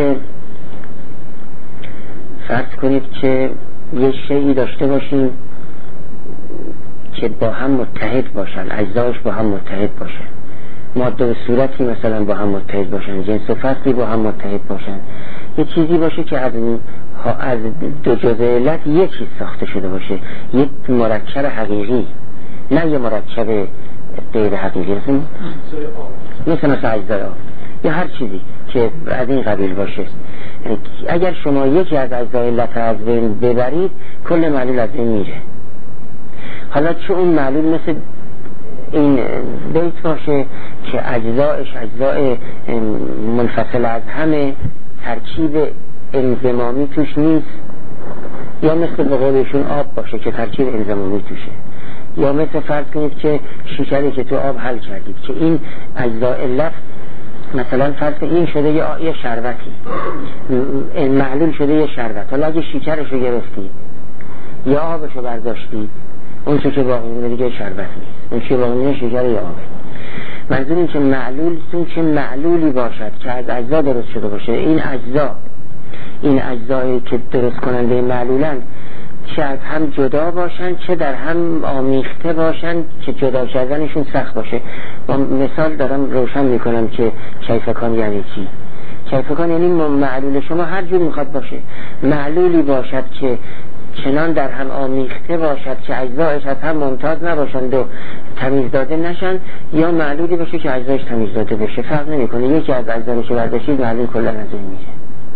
کنید که یه شیئی داشته باشیم که با هم متحد باشن، اجزایش با هم متحد باشن، ماده و صورتی مثلا با هم متحد باشن، جنس و فصلی با هم متحد باشن. یه چیزی باشه که از دو جزء علت یک چیز ساخته شده باشه، یک مرکب حقیقی، نه یه مرکب غیر حقیقی، مثلا اجزای آب یا هر چیزی که از این قبیل باشه. اگر شما یکی از اجزای علت از بین ببرید کل معلول از بین میره. حالا چه اون معلول مثل این بیت باشه که اجزایش اجزای منفصل از همه، ترکیب انضمامی توش نیست، یا مثل به قولشون آب باشه که ترکیب انضمامی توشه، یا مثل فرض کنید که شکری که تو آب حل کردید که این اجزاء علت مثلا فرض کنید این شده یه شربتی، معلول شده یه شربت، حالا اگه شکرشو گرفتی یا آبشو برداشتی اون چه که باقی مونه دیگه شربت نیست، اون چه باقی مونه شکر یا آبه. منظور این که معلولی باشد که از اجزا درست شده باشه، این اجزایی که درست کننده معلولن چه از هم جدا باشن چه در هم آمیخته باشن که جدا کردنشون سخت باشه. با مثال دارم روشن میکنم که کیفکان یعنی چی. کیفکان یعنی معلول شما هر جور میخواد باشه، معلولی باشد که چنان در هم آمیخته باشد که اجزایش از هم ممتاز نباشند و تمیز داده نشن، یا معلولی باشه که اجزایش تمیز داده باشه، فرق نمیکنه، یکی از اجزایش برداشتید معلول کلا از این میشه.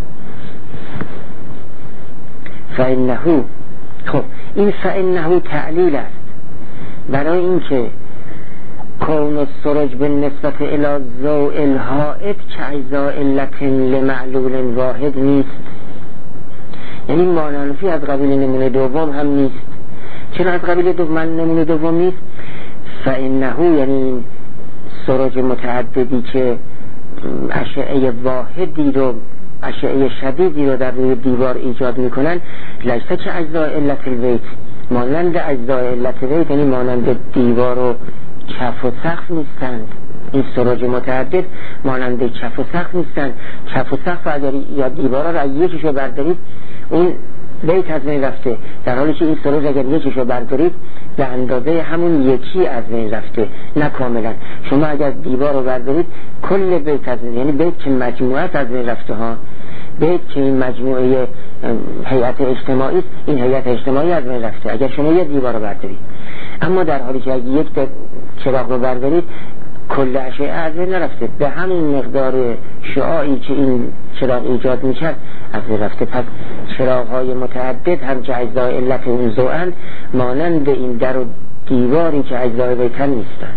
فإنه، خب این فإنه تعلیل است برای اینکه کون السرج بالنسبت الی ضوء الحائط کاجزاء علت لمعلول واحد نیست، یعنی مانعنفی از قبیل نمونه دوم هم نیست. چرا از قبیل نمونه دوم نیست؟ فإنه یعنی سرج متعددی که اشعه واحدی رو، اشعه شدیدی رو در روی دیوار ایجاد میکنن، لیسه که اجزاء علت البیت، مانند اجزاء علت البیت یعنی مانند دیوار و کف و سقف نیستند. این سراج متعدد مانند کف و سقف نیستند. کف و سقف اگر یا دیوارا رو یکیشو بردارید اون بیت از بین رفته، در حالی که این سراج اگر یکیشو بردارید به اندازه همون یکی از بین رفته، نه کاملا. شما اگر دیوار رو بردارید کل بیت از بین، یعنی بیت که مجموعه از بین رفته ها، بیت که این مجموعه هیئت اجتماعی است، این هیئت اجتماعی از بین رفته اگر شما یک دیوار رو بردارید. اما در حالی که اگر یک چراغ رو بردارید کل اشعه از بین نرفته، به همین مقدار شعاعی که این چراغ ایجاد میکرد از بین رفته. پس چراغ‌های متعدد هم که اجزای علت اون ضوئن مانند این در و دیواری که اجزای بیتن نیستند.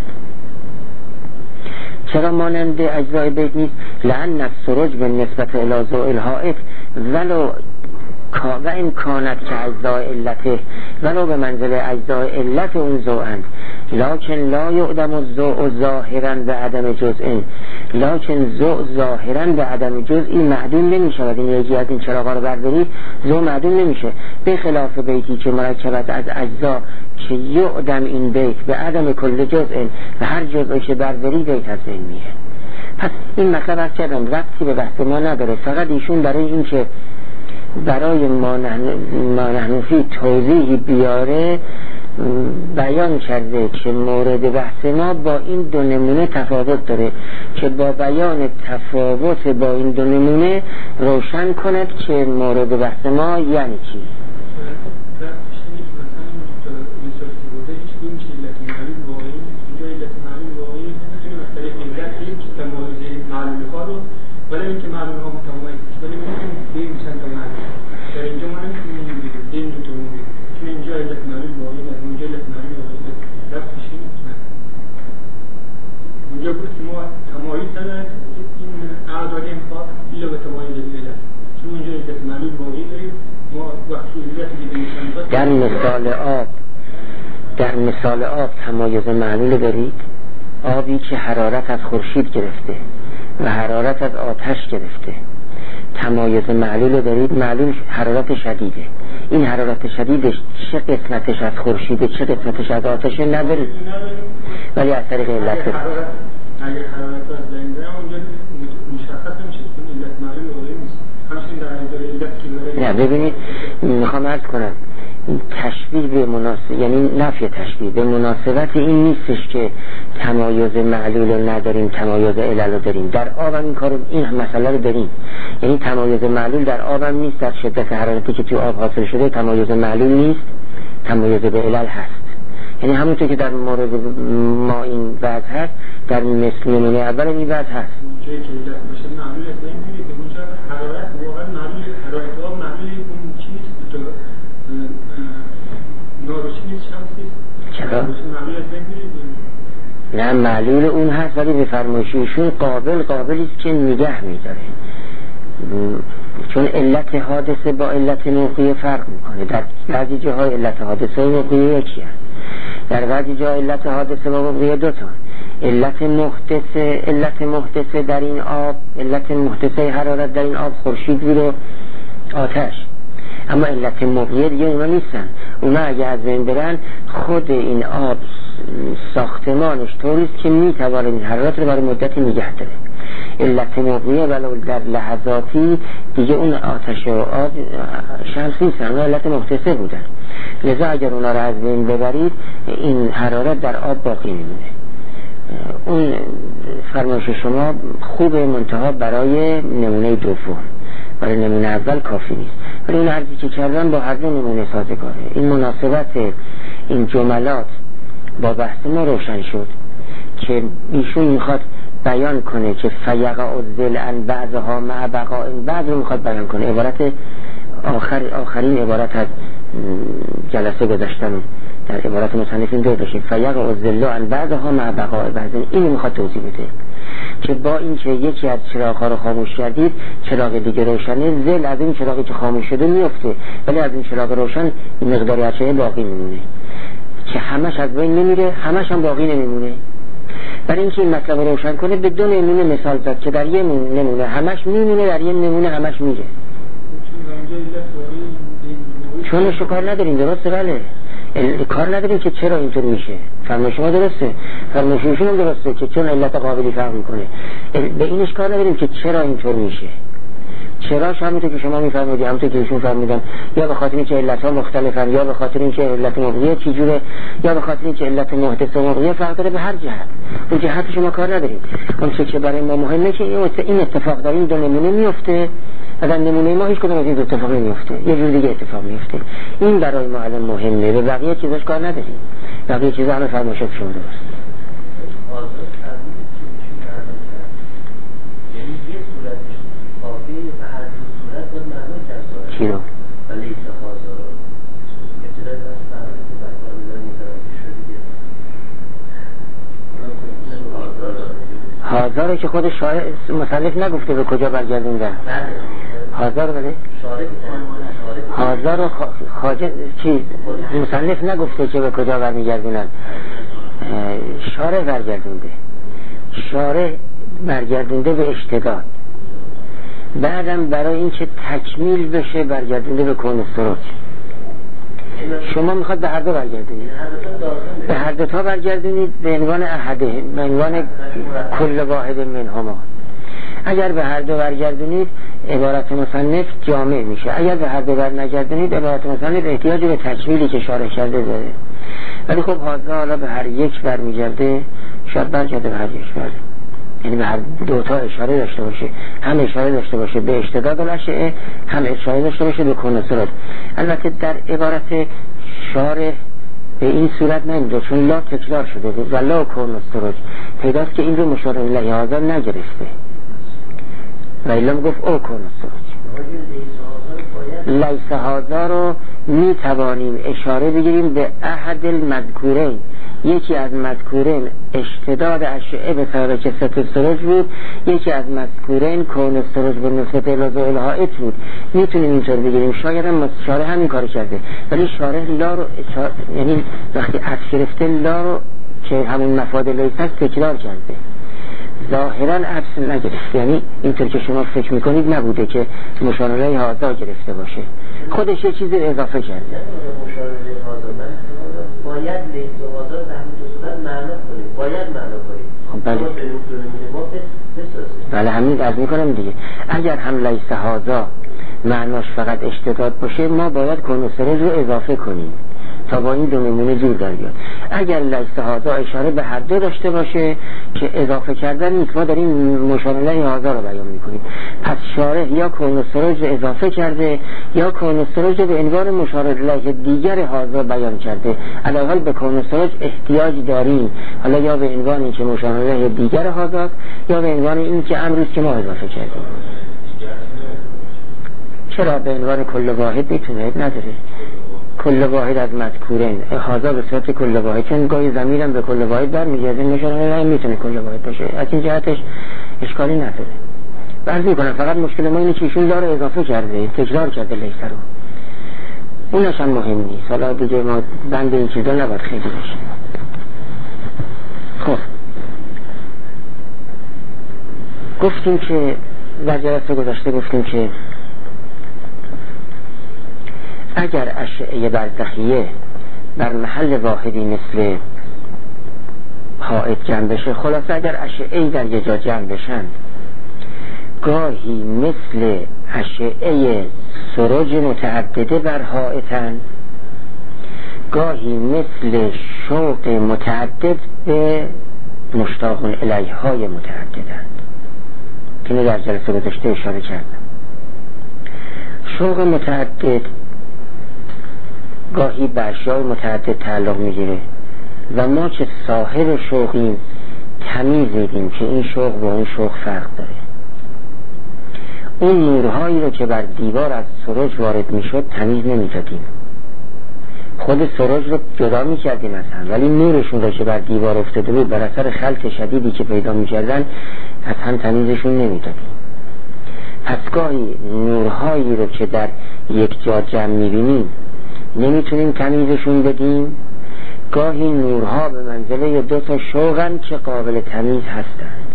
چرا مانند اجزای بیت نیست؟ لأن السرج بالنسبت الی ضوء الحائط ولو و این کانت که اجزای علته ولو به منزل اجزای علت اون ضوئن، لکن لا یعدم الضوء ظاهرا به عدم جزء، لکن ضوء ظاهرا به عدم جزئی معدوم نمیشه. این یکی از این چراغا رو برداری ضوء معدوم نمیشه، به خلاف بیتی که مرکبت از اجزا که یعدم این بیت به عدم کل جزء و هر جزئی که برداری بیت از بین میره. پس این مطلب از کردم ربطی به بحث ما نداره، فقط ایشون برای این که برای ما نحن فی توضیحی بیاره بیان کرده که مورد بحث ما با این دو نمونه تفاوت داره، که با بیان تفاوت با این دو نمونه روشن کند که مورد بحث ما یعنی چی. ولی اینکه معلومه ها متمایز است، ولی میگیم چند تا معلومه در اینجا ما نمیتونیم بگیم دین تو موضوع چون اینجا علت معلوم واقعی نه، اونجا علت معلوم واقعی نه، رفتش نه. اونجا بود که ما تمایز ندارد این اعداد انفاق ایلا به تمایز علت، چون اونجا علت معلوم واقعی داریم. ما وقتی علت دیگه میشن در مثال آب تمایز معلول دارید. آبی که حرارت از خورشید گرفته و حرارت از آتش گرفته، تمایز معلول دارید. معلول حرارت شدیده، این حرارت شدیدش چه قسمتش از خورشیده چه قسمتش از آتشه ندارید، ولی از طریق علت اگر حرارت از بینده اونجا مشخص نمیشه چون علت معلول واقعی نیست. همچنین در علت که داره نه. ببینید میخوام عرض کنم تشبیه به مناسبت، یعنی نفی تشبیه به مناسبت این نیستش که تمایز معلول رو نداریم تمایز علل رو داریم. در آب هم این مسئله رو داریم، یعنی تمایز معلول در آب هم نیست، در شدت حرارتی که تو آب حاصل شده تمایز معلول نیست، تمایز به علل هست. یعنی همونطور که در مورد ما این وضع هست در مثل نمونه اول این وضع هست. جایی که علت باشه معلول است، این میگه که اونجا حرارت واقعا معلول، حرارت آب معلول اون چیز تو ناروشی نیست، شمسی چرا؟ نه معلول اون هست، ولی به فرمایششون قابلیست که نگه میداره. چون علت حادثه با علت موقعی فرق میکنه. در بعضی جاهای علت حادثه و موقعی یکی هست، در بعضی جا علت حادثه و موقعی دوتا. علت محدثه در این آب، علت محدثه حرارت در این آب خورشید بود و آتش، اما علت موقعی دیگه اونا نیستن. اونا اگه از بین برن خود این آب ساختمانش طوریست که میتوانه این حرارت رو برای مدتی نگه داره. علت موقعیه ولو در لحظاتی دیگه اون آتش و آب شمس نیستن، اون علت محدثه بودن. لذا اگر اونا رو از بین ببرید این حرارت در آب باقی میمونه. اون فرمایش شما خوب، منتها برای نمونه دوم، برای نمونه اول کافی نیست. ولی اون عرضی که کردن با هر دو نمونه سازگاره. این مناسبت این جملات با بحث ما روشن شد که ایشون میخواد بیان کنه که فیقع الذل عن بعضها مع بقاء بعض رو میخواد بیان کنه. عبارت آخرین عبارت از جلسه گذشتن در عبارت مصنفین دو بشه، فیقع الذل عن بعضها مع بقاء بعض. اینو میخواد توضیح بده که با این که یکی از چراغ‌ها رو خاموش کردید چراغ دیگه روشنه، ذل از این چراغی که خاموش شده میفته، ولی از این چراغ روشن مقداری اشعه باقی میمونه که همش از بین نمیره، همش هم باقی نمیمونه. برای اینکه این مطلب روشن کنه به دو نمونه مثال زد که در یه نمونه همش میمونه، در یه نمونه همش میره. چون کار نداریم، درسته؟ بله کار نداریم که چرا اینطور میشه. فرمایش شما درسته، فرمایش ایشون هم درسته که چون علت قابلی فرق میکنه. به اینش کار نداریم که چرا اینطور میشه. چراش همونطور که شما میفرمایید، همونطور که ایشون فرمودن، یا به خاطر اینکه علت‌ها مختلفن، یا به خاطر اینکه علت موقعی چجوره، یا به خاطر اینکه علت محدث و موقعی فرق داره. به هر جهت اون جهت شما کار ندارید. اون چیزی که برای ما مهمه که این اتفاق در این دو نمونه میفته و در نمونه ما هیچ کدوم از این دو اتفاق نمیفته، یه جور دیگه اتفاق میفته. این برای ما الان مهمه، به بقیه چیزاش کار نداریم. بقیه چیزا همه فرمایشات شما درست. چی رو؟ هازار رو که خود مصنف نگفته به کجا برگردوندن. هازار بله؟ هازار رو خواجه چی؟ مصنف نگفته که به کجا برمیگردونن. شارع برگردونده. شارع برگردونده به اشتداد، بعدم برای اینکه تکمیل بشه برگردونده به کون سروج. شما میخواد به هر دو برگردونید، به هر دو تا برگردونید به عنوان احده، به عنوان کل واحد منهما. اگر به هر دو برگردونید عبارت مصنف جامع میشه، اگر به هر دو برنگردونید عبارت مصنف احتیاج به تکمیلی که شارح کرده داره. ولی خب حالا به هر یک برمیگرده، شاید برگرده به هر یک برده، یعنی به هر دوتا اشاره داشته باشه، هم اشاره داشته باشه به اشتداد الاشعه، هم اشاره داشته باشه به کنسرات. البته در عبارت شارح به این صورت نمیده، چون لا تکرار شده بود و لا کنسرات پیداست که این رو مشار الیه هازار نگرفته و ایلام گفت او کنسرات. لیس هازار رو میتوانیم اشاره بگیریم به احد المذکورین، یکی از مذکورین اشتداد اشعه به سبب کثرت سروج بود، یکی از مذکورین کون سروج به نسبت الازو الهائت بود. میتونیم اینطور بگیریم. شاید هم شارح همین کار کرده، ولی شارح لا رو یعنی وقتی عطف گرفته لا رو که همون مفاد لیس هست تکرار کرده، ظاهرا عطف نگرفته. یعنی اینطور که شما فکر میکنید نبوده که مشارله هازا گرفته باشه، خودش یه چیزی اضافه کرده. مشارله هازا باید لیس و هازا در همین دو صورت معنا کنیم، باید معنا کنیم. خب بله همین عرض میکنم دیگه. اگر هم لیس هازا معناش فقط اشتداد باشه، ما باید کنوسرج رو اضافه کنیم تا با این دو نمونه جور در بیاد. اگر لیس هازا اشاره به هر دو داشته باشه که اضافه کردن نیست، ما داریم مشارله هازا رو بیان میکنیم. پس شارح یا کنوسرج رو اضافه کرده یا کنوسرج رو به عنوان مشارله دیگر هازا بیان کرده. علاوه به کنوسرج احتیاج داریم، حالا یا به عنوان این که مشارله دیگر هازا یا به عنوان این که امروز که ما اضافه کردیم. چرا به عنوان کل واحد میتونه نداره؟ کل واحد از مذکورین هازا به صورت کل واحد، چون گاهی ضمیرم به کل واحد برمیگرده، نشانه میتونه کل واحد باشه. از این جهتش اشکالی نداره. عرض میکنم فقط مشکل ما اینه که ایشون داره اضافه کرده، تکرار کرده لیسه رو، اونش هم مهم نیست. حالا دیگه ما بند این چیزا نباید خیلی بشیم. خب گفتیم که در جلسه گذشته گفتیم که اگر اشعه برزخیه بر محل واحدی مثل حائط جمع بشه، خلاصه اگر اشعه در یه جا جمع بشن گاهی مثل اشعه سروج متعدده بر حائطن، گاهی مثل شوق متعدد به مشتاقون الیه های متعددند که در جلسه گذشته اشاره کردم. شوق متعدد گاهی به اشیاء متعدد تعلق میگیره و ما که صاحب شوقیم تمیز میدیم که این شوق با اون شوق فرق داره. اون نورهایی رو که بر دیوار از سروج وارد میشد تمیز نمیدادیم، خود سروج رو جدا میکردیم از هم، ولی نورشون رو که بر دیوار افتاده بود بر اثر خلط شدیدی که پیدا میکردن از هم تمیزشون نمیدادیم. پس گاهی نورهایی رو که در یک جا جمع میبینیم نمیتونیم تمیزشون بدیم، گاهی نورها به منزله دو تا شوقن که قابل تمیز هستند.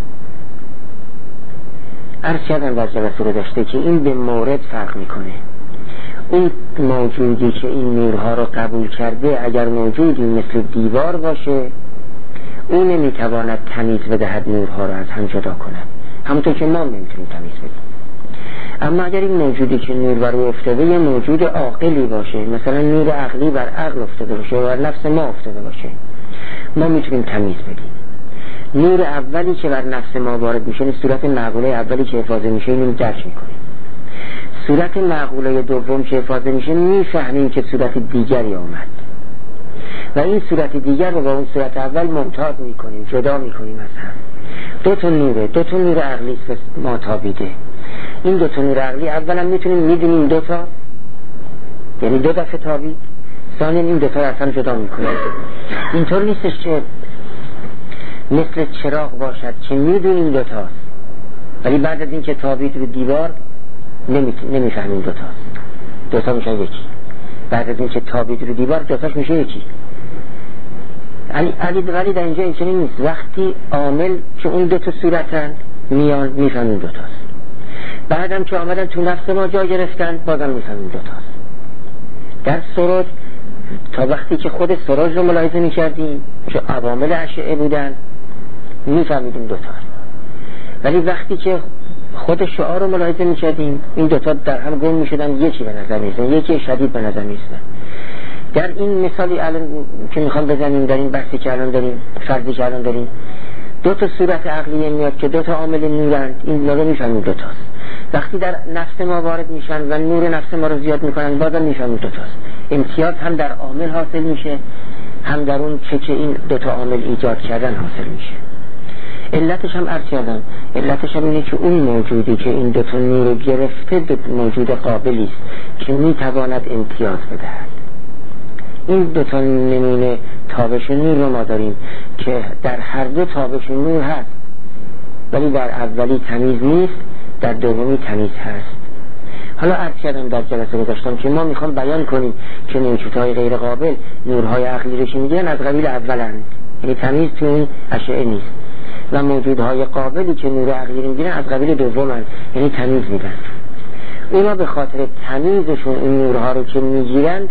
عرض کردم در جلسه گذشته که این به مورد فرق میکنه. اون موجودی که این نورها رو قبول کرده اگر موجودی مثل دیوار باشه اون نمیتواند تمیز بدهد نورها رو از هم جدا کند، همونطور که ما نمیتونیم تمیز بدیم. اما اگر این موجودی که نور بر او افتاده یه موجود عاقلی باشه، مثلا نور عقلی بر عقل افتاده باشه و بر نفس ما افتاده باشه، ما میتونیم تمیز بدیم. نور اولی که بر نفس ما وارد میشه، صورت معقوله اولی که افاضه میشه، اینو درک میکنیم. صورت معقوله دوم که افاضه میشه میفهمیم که صورت دیگری آمد و این صورت دیگر رو با اون صورت اول ممتاز میکنیم، جدا میکنیم از هم. دو تا نور عقلی ما تابیده. این دو تا نور عقلی اولا میتونیم میدونیم دو تا، یعنی دو دفعه تابید، ثانیا این دو تا از هم جدا میکنیم. اینطور نیستش که مثل چراغ باشد که میدونیم دو تاست ولی بعد از این که تابید رو دیوار نمیفهمیم دو تاست، دو تا میشن یکی. بعد از این که تابید رو دیوار دو تاش میشه یکی. ولی در اینجا این چنین نیست. وقتی عامل که اون دو تا صورتن میان میفهمیم دو تاست، بعدم که آمدن تو نفس ما جا گرفتن بازم میفهمیم دو تاست. در سروج تا وقتی که خود سروج رو ملاحظه میکردیم که عوامل اشعه بودن میفهمیدیم دو تا، ولی وقتی که خود شعاع رو ملاحظه میکردیم این دو تا در هم گم میشدن، یکی به نظر میرسن، یکی شدید به نظر میرسن. در این مثالی الان که میخوام بزنیم، در این بحثی که الان داریم، فرضی که الان داریم، دو تا صورت عقلیه میاد که دو تا عامل نورند، این رو میفهمیم دو تاست. وقتی در نفس ما وارد میشن و نور نفس ما رو زیاد میکنن بازم میفهمیم دو تاست. امتیاز هم در عامل حاصل میشه، هم در اون که این دو تا عامل ایجاد کردن حاصل میشه. علتش هم عرض کردم، علتش هم اینه که اون موجودی که این دو تا نور رو گرفته موجود قابلی است که میتواند امتیاز بدهد. این دو تا نمونه تابش نور رو ما داریم که در هر دو تابش نور هست، ولی در اولی تمیز نیست، در دومی تمیز هست. حالا عرض کردم در جلسه گذاشتم که ما میخوام بیان کنیم که موجودهای غیر قابل نورهای عقلی رو که میگن از قبیل اولند، یعنی تمیز تو این اشعه نیست، و موجودهای قابلی که نور عقلی رو میگیرن از قبیل دومند، یعنی تمیز میدن. اونا به خاطر تمیزشون این نورها رو که میگیرند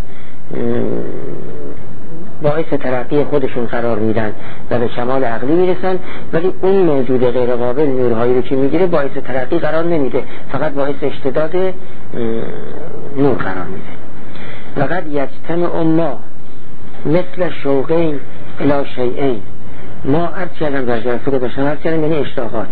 باعث ترقی خودشون قرار میدن و به کمال عقلی میرسن، ولی اون موجود غیر قابل نورهایی رو که میگیره باعث ترقی قرار نمیده، فقط باعث اشتداد نور قرار میده. وقد یجتمع ما مثل شوقین الی شیئین. ما عرض کردم در جلسه گذاشتم، عرض کردم یعنی اشراقات.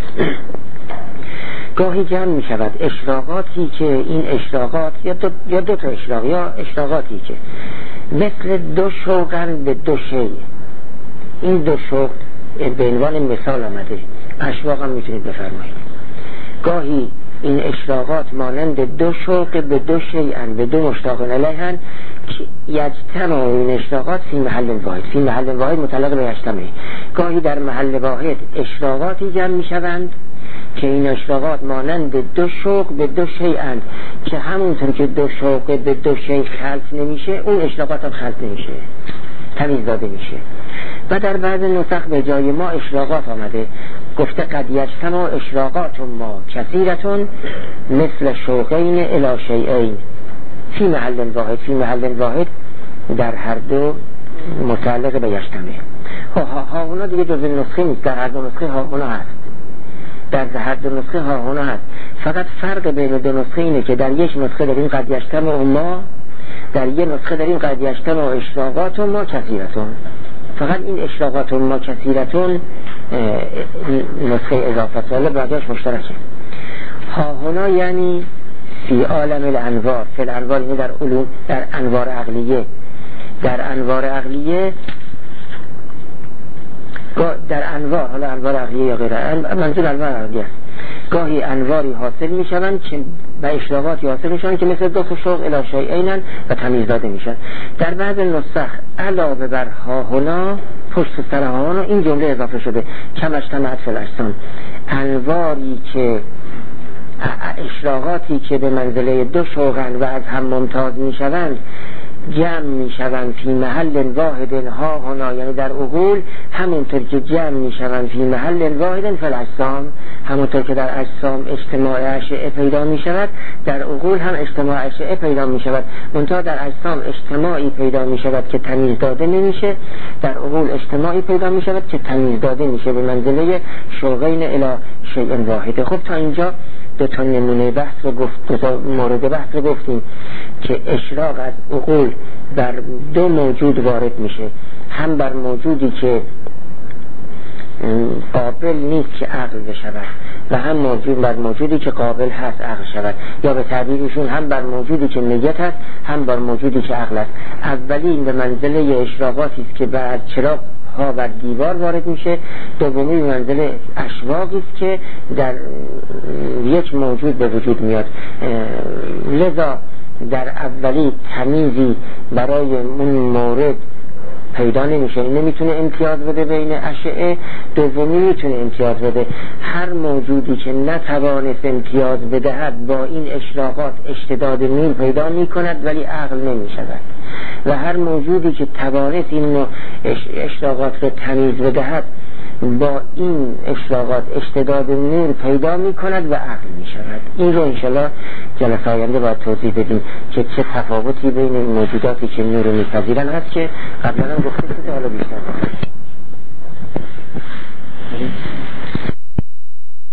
گاهی جمع می شود اشراقاتی که این اشراقات یا دو تا اشراق یا اشراقاتی که مثل دو شوقن به دو شی. این دو شوق به عنوان مثال آمده، اشواق هم میتونید بفرمایید. گاهی این اشراقات مانند دو شوق به دو شیئن، به دو مشتاق الیهن که یجتمع این اشراقات فی محل واحد. فی محل واحد مطلق به یجتمع. گاهی در محل واحد اشراقاتی جمع می شوند که این اشراقات مانند دو شوق به دو شیئند که همونطور که دو شوق به دو شیء خلط نمیشه اون اشراقات هم خلط نمیشه، تمیز داده میشه. و در بعض نسخ به جای ما اشراقات آمده، گفته قد یجتمع اشراقات ما کثیرتون مثل شوقین الی شیئین فی محل واحد. فی محل واحد در هر دو متعلق به یجتمع. ها هنا دیگه جز نسخه نیست، در هر دو نسخه ها هنا هست، در هر دو نسخه ها هنا هست. فقط فرق بین دو نسخه اینه که در یک نسخه داریم قد یجتمع ما، در یک نسخه داریم قد یجتمع اشراقات ما کثیرتون. فقط این اشراقات ما کثیرتون نسخه اضافه ساله بعدش مشترکه. ها هنا یعنی فی عالم الانوار، فی الانوار یعنی در علوم، در انوار عقلیه. در انوار عقلیه، در انوار، حالا انوار عقلیه یا غیره، منظور انوار عقلیه است، گاهی انواری حاصل می شوند که و اشراقاتی حاصل می شوند که مثل دو شوق الی شیئین و تمیز داده می شوند. در بعض نسخ علاوه بر ها هنا، پشت سر ها هنا این جمله اضافه شده کم اجتمعت فی الاجسام، انواری که اشراقاتی که به منزله دو شوقند و از هم ممتاز می شوند جمع می شوند فی محل واحد ها هنا، یعنی در عقول، همونطور که جمع می شوند فی محل واحد فی الاجسام، همونطور که در اجسام اجتماع اشعه پیدا می شود در عقول هم اجتماع اشعه پیدا می شود، منتها در اجسام اجتماعی پیدا می شود که تمیز داده نمیشه، در عقول اجتماعی پیدا می شود که تمیز داده میشه به منزله شوقین الی شیء واحد. خب تا اینجا دو تا نمونه بحث رو گفت، دو تا مورد بحث رو گفتیم که اشراق از عقول بر دو موجود وارد میشه، هم بر موجودی که قابل نیست که عقل بشود و هم بر موجودی که قابل هست عقل شود، یا به تعبیرشون هم بر موجودی که نیت هست هم بر موجودی که عقل است. اولی به منزله اشراقاتی است که بعد چراغ ها بر دیوار وارد میشه، دومی به منزله اشواقی است که در یک موجود به وجود میاد. لذا در اولی تمیزی برای اون مورد پیدا نمیشه، نمیتونه امتیاز بده بین اشعه، دومی میتونه امتیاز بده. هر موجودی که نتوانست امتیاز بدهد با این اشراقات اشتداد نور پیدا میکند ولی عقل نمیشود، و هر موجودی که توانست این اشراقات رو تمیز بدهد با این اشراقات اشتداد نور پیدا می کند و عقل می شود. این رو انشالله جلسه آینده باید توضیح بدیم که چه تفاوتی بین موجوداتی که نور رو می پذیرن هست که قبلا هم گفته شده، حالا بیشتر